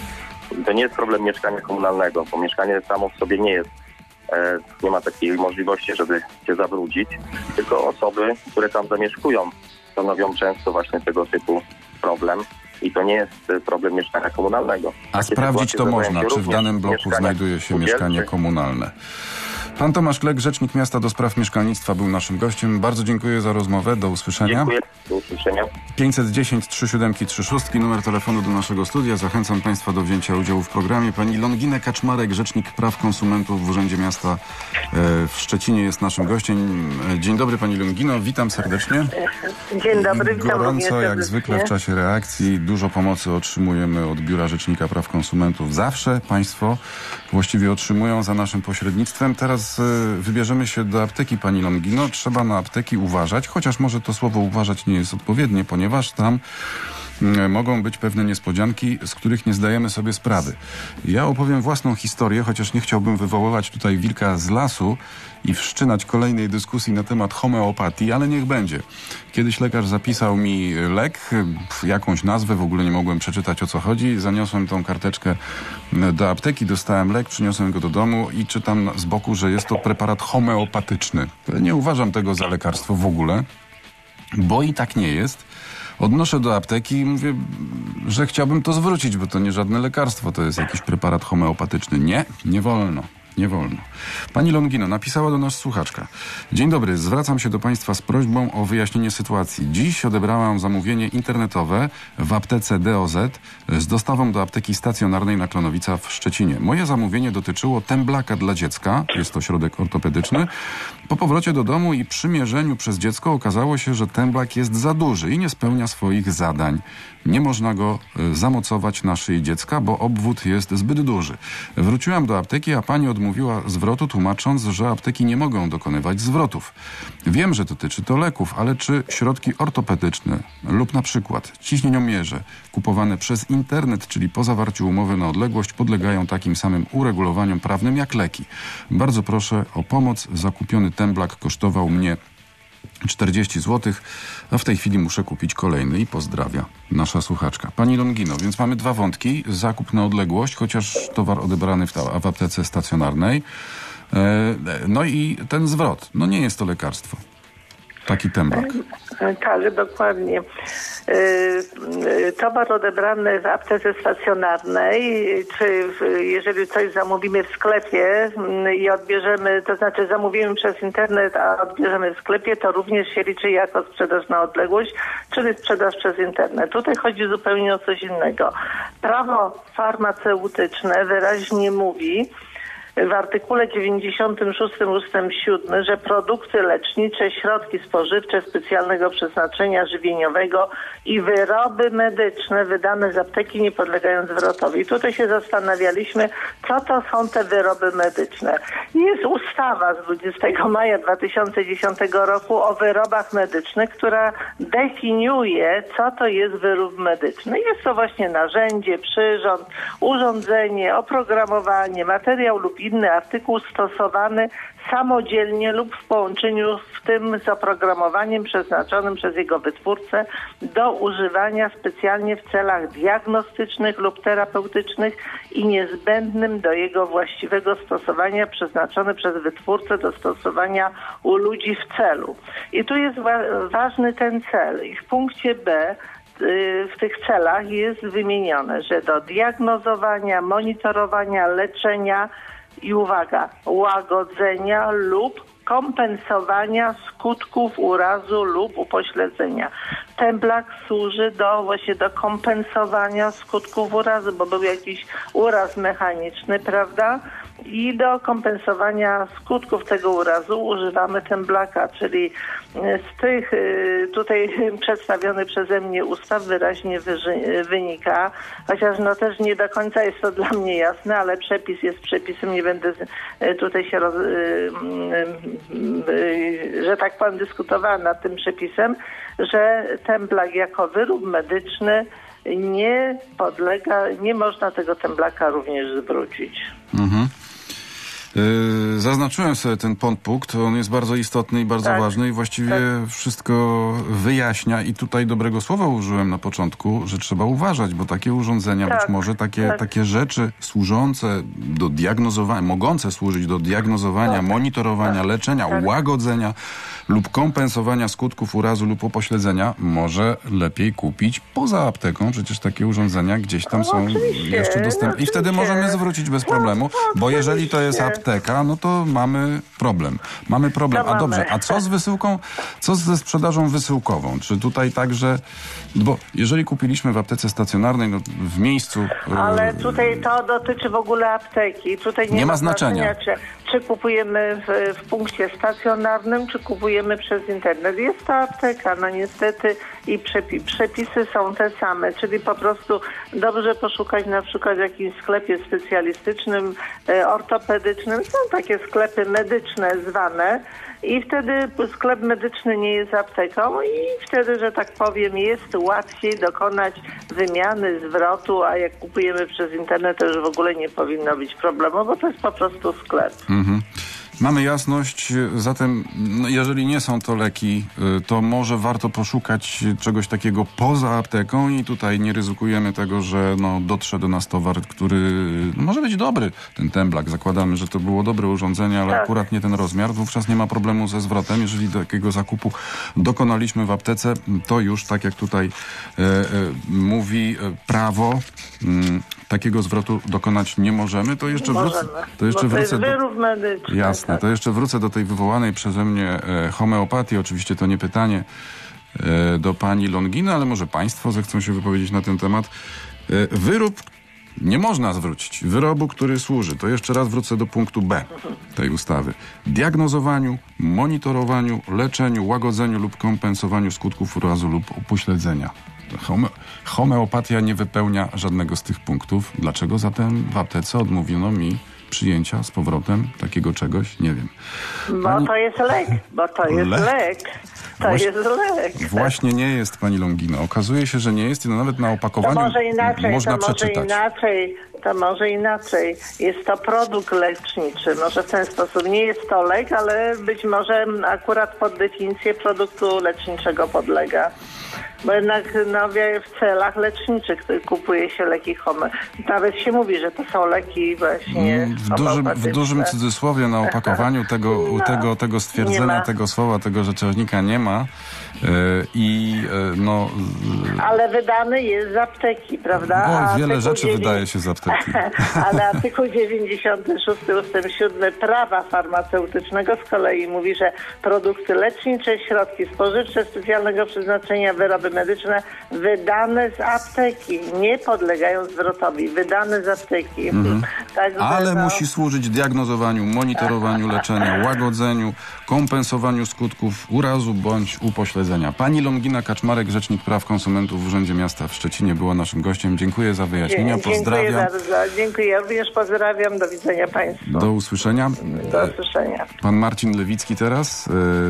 To nie jest problem mieszkania komunalnego, bo mieszkanie samo w sobie nie jest, e, nie ma takiej możliwości, żeby się zabrudzić, tylko osoby, które tam zamieszkują, stanowią często właśnie tego typu problem. I to nie jest problem mieszkania komunalnego.
A
Takie
sprawdzić to można, czy w danym bloku znajduje się
spółdzielczych.
mieszkanie komunalne. Pan Tomasz Klek, rzecznik miasta do spraw mieszkalnictwa, był naszym gościem. Bardzo dziękuję za rozmowę. Do usłyszenia.
Dziękuję. Do usłyszenia.
pięćset dziesięć trzy siedem trzy sześć, numer telefonu do naszego studia. Zachęcam Państwa do wzięcia udziału w programie. Pani Longinę Kaczmarek, rzecznik praw konsumentów w Urzędzie Miasta w Szczecinie, jest naszym gościem. Dzień dobry Pani Longino, witam serdecznie.
Dzień dobry, witam
gorąco, jak zwykle w czasie reakcji. Dużo pomocy otrzymujemy od Biura Rzecznika Praw Konsumentów. Zawsze Państwo właściwie otrzymują za naszym pośrednictwem. Teraz y, wybierzemy się do apteki Pani Longino. Trzeba na apteki uważać, chociaż może to słowo uważać nie jest odpowiednie, ponieważ tam y, mogą być pewne niespodzianki, z których nie zdajemy sobie sprawy. Ja opowiem własną historię, chociaż nie chciałbym wywoływać tutaj wilka z lasu i wszczynać kolejnej dyskusji na temat homeopatii, ale niech będzie. Kiedyś lekarz zapisał mi lek, jakąś nazwę, w ogóle nie mogłem przeczytać, o co chodzi. Zaniosłem tą karteczkę do apteki, dostałem lek, przyniosłem go do domu i czytam z boku, że jest to preparat homeopatyczny. Nie uważam tego za lekarstwo w ogóle, bo i tak nie jest. Odnoszę do apteki i mówię, że chciałbym to zwrócić, bo to nie żadne lekarstwo, to jest jakiś preparat homeopatyczny. Nie, nie wolno. Nie wolno. Pani Longino, napisała do nas słuchaczka. Dzień dobry, zwracam się do Państwa z prośbą o wyjaśnienie sytuacji. Dziś odebrałam zamówienie internetowe w aptece D O Z z dostawą do apteki stacjonarnej na Klonowica w Szczecinie. Moje zamówienie dotyczyło temblaka dla dziecka, jest to środek ortopedyczny. Po powrocie do domu i przymierzeniu przez dziecko okazało się, że temblak jest za duży i nie spełnia swoich zadań. Nie można go zamocować na szyi dziecka, bo obwód jest zbyt duży. Wróciłam do apteki, a pani odmówiła zwrotu, tłumacząc, że apteki nie mogą dokonywać zwrotów. Wiem, że dotyczy to leków, ale czy środki ortopedyczne lub na przykład ciśnieniomierze kupowane przez internet, czyli po zawarciu umowy na odległość, podlegają takim samym uregulowaniom prawnym jak leki? Bardzo proszę o pomoc. Zakupiony temblak kosztował mnie czterdzieści złotych, a w tej chwili muszę kupić kolejny i pozdrawia nasza słuchaczka. Pani Longino, więc mamy dwa wątki. Zakup na odległość, chociaż towar odebrany w, ta, w aptece stacjonarnej. E, no i ten zwrot. No nie jest to lekarstwo. Taki temblak.
Tak, dokładnie. Towar odebrany w aptece stacjonarnej, czy jeżeli coś zamówimy w sklepie i odbierzemy, to znaczy zamówimy przez internet, a odbierzemy w sklepie, to również się liczy jako sprzedaż na odległość, czyli sprzedaż przez internet. Tutaj chodzi zupełnie o coś innego. Prawo farmaceutyczne wyraźnie mówi, w artykule dziewięćdziesiątym szóstym ustęp siódmy, że produkty lecznicze, środki spożywcze specjalnego przeznaczenia żywieniowego i wyroby medyczne wydane z apteki nie podlegają zwrotowi. Tutaj się zastanawialiśmy, co to są te wyroby medyczne. Jest ustawa z dwudziestego maja dwa tysiące dziesiątego roku o wyrobach medycznych, która definiuje, co to jest wyrób medyczny. Jest to właśnie narzędzie, przyrząd, urządzenie, oprogramowanie, materiał lub inny artykuł stosowany samodzielnie lub w połączeniu z tym z oprogramowaniem przeznaczonym przez jego wytwórcę do używania specjalnie w celach diagnostycznych lub terapeutycznych i niezbędnym do jego właściwego stosowania przeznaczony przez wytwórcę do stosowania u ludzi w celu. I tu jest wa- ważny ten cel. I w punkcie B w tych celach jest wymienione, że do diagnozowania, monitorowania, leczenia i uwaga, łagodzenia lub kompensowania skutków urazu lub upośledzenia. Temblak służy do właśnie do kompensowania skutków urazu, bo był jakiś uraz mechaniczny, prawda? I do kompensowania skutków tego urazu używamy temblaka, czyli z tych tutaj przedstawionych przeze mnie ustaw wyraźnie wynika, chociaż no też nie do końca jest to dla mnie jasne, ale przepis jest przepisem, nie będę tutaj się roz, że tak powiem dyskutowała nad tym przepisem, że temblak jako wyrób medyczny nie podlega, nie można tego temblaka również zwrócić. Mhm.
Yy, zaznaczyłem sobie ten podpunkt, on jest bardzo istotny i bardzo tak. ważny i właściwie tak. wszystko wyjaśnia i tutaj dobrego słowa użyłem na początku, że trzeba uważać, bo takie urządzenia, tak. być może takie, tak. takie rzeczy służące do diagnozowania, mogące służyć do diagnozowania, tak. monitorowania, tak. leczenia, tak. łagodzenia lub kompensowania skutków urazu lub upośledzenia może lepiej kupić poza apteką. Przecież takie urządzenia gdzieś tam są
no,
jeszcze dostępne. I wtedy możemy zwrócić bez problemu, no, bo jeżeli to jest apteka, no to to mamy problem. Mamy problem.
To
a
mamy.
dobrze, a co z wysyłką, co ze sprzedażą wysyłkową? Czy tutaj także, bo jeżeli kupiliśmy w aptece stacjonarnej, no, w miejscu...
Ale tutaj to dotyczy w ogóle apteki. Tutaj nie,
Nie ma
ma
znaczenia.
Czy, czy kupujemy w, w punkcie stacjonarnym, czy kupujemy przez internet. Jest to apteka, no niestety i przepi- przepisy są te same, czyli po prostu dobrze poszukać na przykład w jakimś sklepie specjalistycznym, e, ortopedycznym. Są takie sklepy medyczne zwane i wtedy sklep medyczny nie jest apteką i wtedy, że tak powiem, jest łatwiej dokonać wymiany, zwrotu, a jak kupujemy przez internet, to już w ogóle nie powinno być problemu, bo to jest po prostu sklep.
Mhm. Mamy jasność, zatem no, jeżeli nie są to leki, to może warto poszukać czegoś takiego poza apteką i tutaj nie ryzykujemy tego, że no, dotrze do nas towar, który no, może być dobry, ten temblak. Zakładamy, że to było dobre urządzenie, ale
tak.
akurat nie ten rozmiar. Wówczas nie ma problemu ze zwrotem. Jeżeli takiego zakupu dokonaliśmy w aptece, to już, tak jak tutaj e, e, mówi prawo, m, takiego zwrotu dokonać nie możemy. To jeszcze wrócę, to jeszcze
Bo to
wrócę
jest
do...
wyrób medyczny.
Jasne,
tak.
to jeszcze wrócę do tej wywołanej przeze mnie e, homeopatii. Oczywiście to nie pytanie e, do pani Longiny, ale może państwo zechcą się wypowiedzieć na ten temat. E, wyrób nie można zwrócić. Wyrobu, który służy. To jeszcze raz wrócę do punktu B tej ustawy. Diagnozowaniu, monitorowaniu, leczeniu, łagodzeniu lub kompensowaniu skutków urazu lub upośledzenia. Home, homeopatia nie wypełnia żadnego z tych punktów. Dlaczego zatem w aptece odmówiono mi przyjęcia z powrotem takiego czegoś? Nie wiem.
Bo
Pani...
to jest lek, bo to jest
Le...
lek. To
Właśnie,
jest lek.
Właśnie nie jest, pani Longino. Okazuje się, że nie jest i no nawet na
To
opakowaniu
może inaczej,
można
to może
przeczytać.
inaczej, to może inaczej. Jest to produkt leczniczy. Może w ten sposób. Nie jest to lek, ale być może akurat pod definicję produktu leczniczego podlega. Bo jednak no, w celach leczniczych kupuje się leki home. Nawet się mówi, że to są leki właśnie
w dużym, w dużym cudzysłowie na opakowaniu tego,
No,
tego, tego stwierdzenia, tego słowa, tego rzeczownika nie ma. Yy, I yy, no...
Ale wydany jest z apteki, prawda?
O, wiele
artykuł
rzeczy
dziewięć...
wydaje się z apteki.
Ale artykuł dziewięćdziesiąty szósty ustęp siódmy prawa farmaceutycznego z kolei mówi, że produkty lecznicze, środki spożywcze specjalnego przeznaczenia, wyroby medyczne wydane z apteki nie podlegają zwrotowi. Wydane z apteki.
Mhm.
Także,
Ale
no...
musi służyć diagnozowaniu, monitorowaniu leczenia, łagodzeniu, kompensowaniu skutków urazu bądź upośledzenia. Pani Longina Kaczmarek, Rzecznik Praw Konsumentów w Urzędzie Miasta w Szczecinie, była naszym gościem. Dziękuję za wyjaśnienia. Pozdrawiam.
Dziękuję bardzo. Dziękuję. Ja również pozdrawiam. Do widzenia państwu.
Do usłyszenia.
Do usłyszenia.
Pan Marcin Lewicki teraz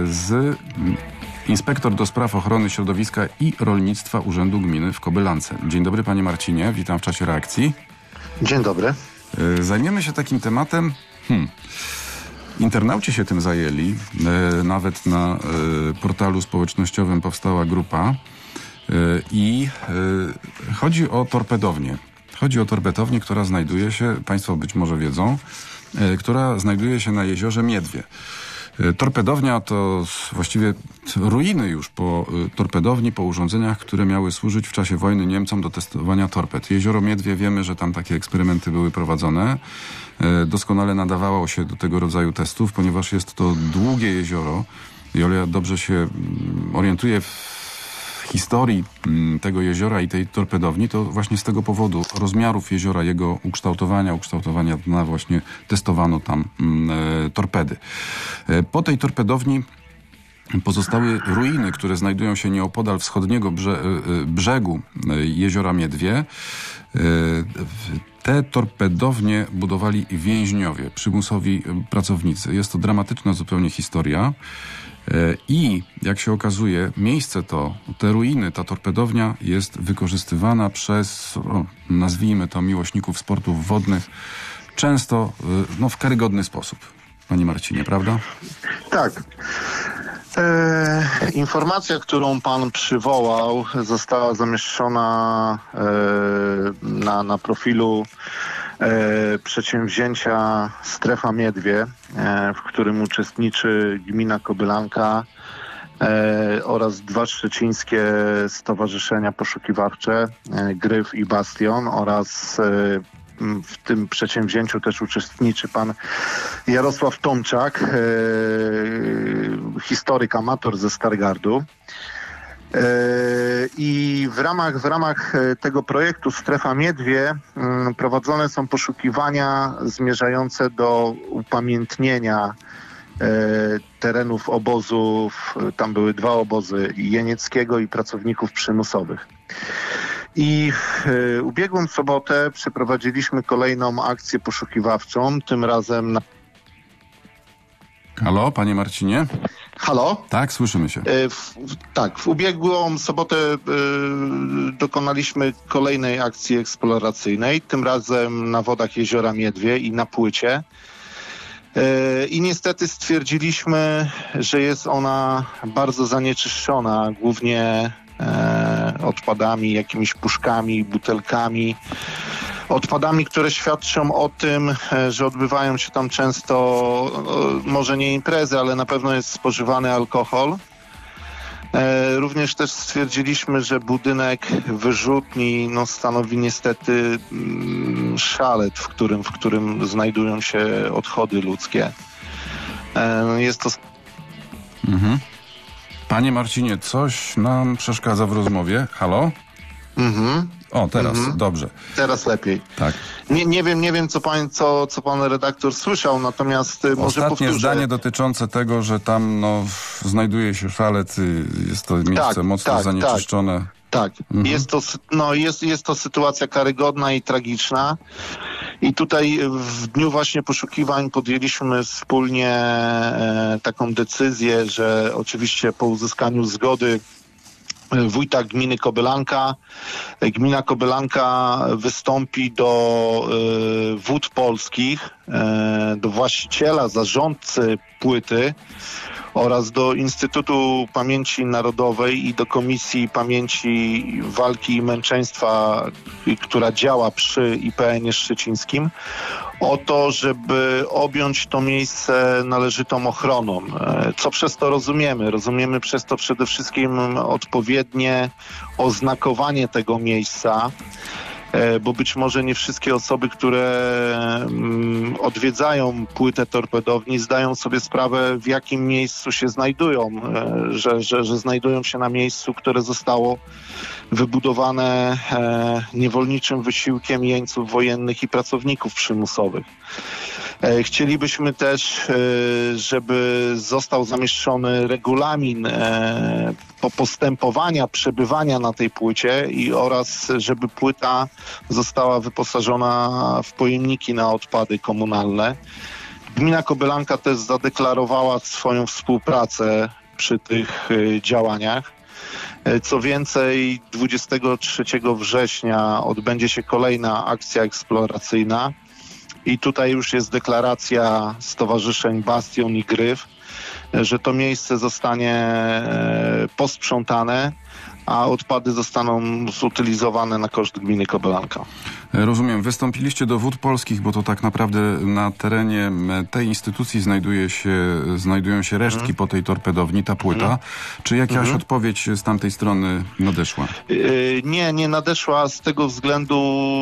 z inspektor do spraw ochrony środowiska i rolnictwa Urzędu Gminy w Kobylance. Dzień dobry, panie Marcinie. Witam w czasie reakcji.
Dzień dobry.
Zajmiemy się takim tematem. Hmm. Internauci się tym zajęli. E, nawet na e, portalu społecznościowym powstała grupa. E, I e, chodzi o torpedownię. Chodzi o torpedownię, która znajduje się, państwo być może wiedzą, e, która znajduje się na jeziorze Miedwie. E, torpedownia to właściwie ruiny już po e, torpedowni, po urządzeniach, które miały służyć w czasie wojny Niemcom do testowania torped. Jezioro Miedwie, wiemy, że tam takie eksperymenty były prowadzone. Doskonale nadawało się do tego rodzaju testów, ponieważ jest to długie jezioro. Jolia dobrze się orientuje w historii tego jeziora i tej torpedowni, to właśnie z tego powodu rozmiarów jeziora, jego ukształtowania, ukształtowania dna właśnie testowano tam e, torpedy. E, po tej torpedowni pozostały ruiny, które znajdują się nieopodal wschodniego brze, brzegu jeziora Miedwie. Te torpedownie budowali więźniowie, przymusowi pracownicy. Jest to dramatyczna zupełnie historia. I jak się okazuje, miejsce to, te ruiny, ta torpedownia jest wykorzystywana przez, no, nazwijmy to, miłośników sportów wodnych, często no, w karygodny sposób. Panie Marcinie, prawda?
Tak. E, informacja, którą pan przywołał, została zamieszczona e, na, na profilu e, przedsięwzięcia Strefa Miedwie, e, w którym uczestniczy gmina Kobylanka e, oraz dwa szczecińskie stowarzyszenia poszukiwawcze, e, Gryf i Bastion oraz e, w tym przedsięwzięciu też uczestniczy pan Jarosław Tomczak, e, historyk, amator ze Stargardu. I w ramach, w ramach tego projektu Strefa Miedwie prowadzone są poszukiwania zmierzające do upamiętnienia terenów obozów, tam były dwa obozy, jenieckiego i pracowników przymusowych. I w ubiegłą sobotę przeprowadziliśmy kolejną akcję poszukiwawczą, tym razem na...
Halo, panie Marcinie?
Halo?
Tak, słyszymy się.
W, w, tak, w ubiegłą sobotę y, dokonaliśmy kolejnej akcji eksploracyjnej, tym razem na wodach jeziora Miedwie i na Płycie. Y, I niestety stwierdziliśmy, że jest ona bardzo zanieczyszczona, głównie y, odpadami, jakimiś puszkami, butelkami. Odpadami, które świadczą o tym, że odbywają się tam często, może nie imprezy, ale na pewno jest spożywany alkohol. Również też stwierdziliśmy, że budynek wyrzutni no, stanowi niestety szalet, w którym, w którym znajdują się odchody ludzkie. Jest to...
Mhm. Panie Marcinie, coś nam przeszkadza w rozmowie. Halo?
Mhm.
O, teraz,
mhm.
dobrze.
Teraz lepiej.
Tak.
Nie, nie wiem, nie wiem co pan, co, co pan redaktor słyszał, natomiast y, może
Ostatnie
powtórzę.
zdanie dotyczące tego, że tam no, znajduje się szalet, y, jest to miejsce
tak,
mocno
tak,
zanieczyszczone.
Tak,
mhm.
jest, to, no, jest, jest to sytuacja karygodna i tragiczna. I tutaj w dniu właśnie poszukiwań podjęliśmy wspólnie e, taką decyzję, że oczywiście po uzyskaniu zgody wójta gminy Kobylanka. Gmina Kobylanka wystąpi do y, Wód Polskich, y, do właściciela, zarządcy płyty oraz do Instytutu Pamięci Narodowej i do Komisji Pamięci Walki i Męczeństwa, która działa przy I P N-ie szczecińskim, o to, żeby objąć to miejsce należytą ochroną. Co przez to rozumiemy? Rozumiemy przez to przede wszystkim odpowiednie oznakowanie tego miejsca, bo być może nie wszystkie osoby, które odwiedzają płytę torpedowni, zdają sobie sprawę, w jakim miejscu się znajdują, że, że, że znajdują się na miejscu, które zostało wybudowane niewolniczym wysiłkiem jeńców wojennych i pracowników przymusowych. Chcielibyśmy też, żeby został zamieszczony regulamin postępowania, przebywania na tej płycie i oraz żeby płyta została wyposażona w pojemniki na odpady komunalne. Gmina Kobylanka też zadeklarowała swoją współpracę przy tych działaniach. Co więcej, dwudziestego trzeciego września odbędzie się kolejna akcja eksploracyjna i tutaj już jest deklaracja stowarzyszeń Bastion i Gryf, że to miejsce zostanie posprzątane, a odpady zostaną zutylizowane na koszt gminy Kobylanka.
Rozumiem. Wystąpiliście do Wód Polskich, bo to tak naprawdę na terenie tej instytucji znajduje się, znajdują się resztki mm. po tej torpedowni, ta płyta. Mm. Czy jakaś mm. odpowiedź z tamtej strony nadeszła?
Yy, nie, nie nadeszła z tego względu,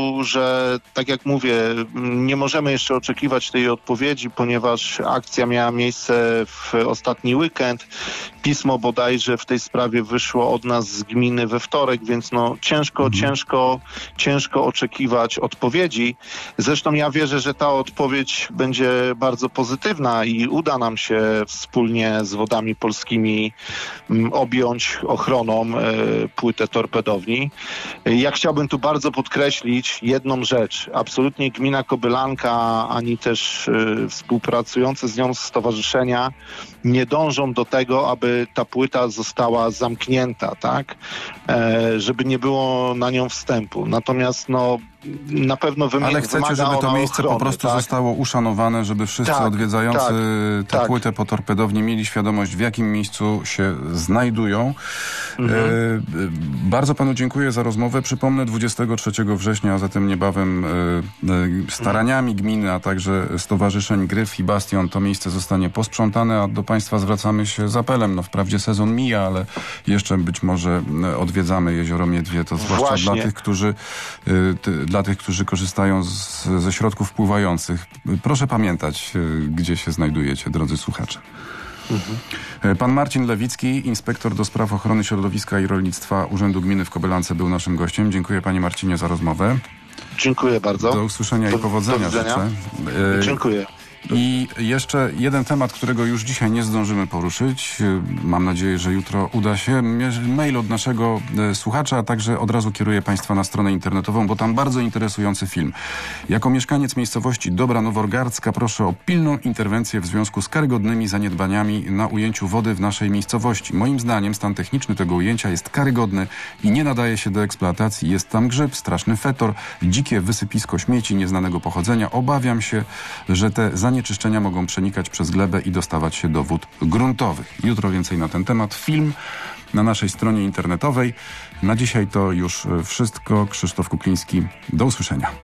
że tak jak mówię, nie możemy jeszcze oczekiwać tej odpowiedzi, ponieważ akcja miała miejsce w ostatni weekend. Pismo bodajże w tej sprawie wyszło od nas z gminy we wtorek, więc no ciężko, mm. ciężko, ciężko oczekiwać odpowiedzi. Zresztą ja wierzę, że ta odpowiedź będzie bardzo pozytywna i uda nam się wspólnie z Wodami Polskimi m, objąć ochroną e, płytę torpedowni. Ja chciałbym tu bardzo podkreślić jedną rzecz. Absolutnie gmina Kobylanka, ani też e, współpracujące z nią stowarzyszenia nie dążą do tego, aby ta płyta została zamknięta, tak? E, żeby nie było na nią wstępu. Natomiast no na pewno wymaga
Ale chcecie, żeby to miejsce
ochrony,
po prostu
tak?
zostało uszanowane, żeby wszyscy
tak,
odwiedzający
tak,
tę
tak.
płytę po torpedowni mieli świadomość, w jakim miejscu się znajdują. Mhm. E, bardzo panu dziękuję za rozmowę. Przypomnę, dwudziestego trzeciego września, a zatem niebawem e, e, staraniami mhm. gminy, a także stowarzyszeń Gryf i Bastion to miejsce zostanie posprzątane, a do państwa zwracamy się z apelem. No wprawdzie sezon mija, ale jeszcze być może odwiedzamy jezioro Miedwie, to zwłaszcza
Właśnie.
dla tych, którzy, y, ty, dla tych, którzy korzystają z, ze środków pływających. Proszę pamiętać, y, gdzie się znajdujecie, drodzy słuchacze. Mhm. Pan Marcin Lewicki, inspektor do spraw ochrony środowiska i rolnictwa Urzędu Gminy w Kobylance, był naszym gościem. Dziękuję panie Marcinie za rozmowę.
Dziękuję bardzo.
Do usłyszenia
do,
i powodzenia
do
życzę.
Dziękuję.
I jeszcze jeden temat, którego już dzisiaj nie zdążymy poruszyć. Mam nadzieję, że jutro uda się. Mail od naszego słuchacza, a także od razu kieruję Państwa na stronę internetową, bo tam bardzo interesujący film. Jako mieszkaniec miejscowości Dobra Nowogardzka proszę o pilną interwencję w związku z karygodnymi zaniedbaniami na ujęciu wody w naszej miejscowości. Moim zdaniem stan techniczny tego ujęcia jest karygodny i nie nadaje się do eksploatacji. Jest tam grzyb, straszny fetor, dzikie wysypisko śmieci nieznanego pochodzenia. Obawiam się, że te zanieczyszczenia mogą przenikać przez glebę i dostawać się do wód gruntowych. Jutro więcej na ten temat. Film na naszej stronie internetowej. Na dzisiaj to już wszystko. Krzysztof Kukliński. Do usłyszenia.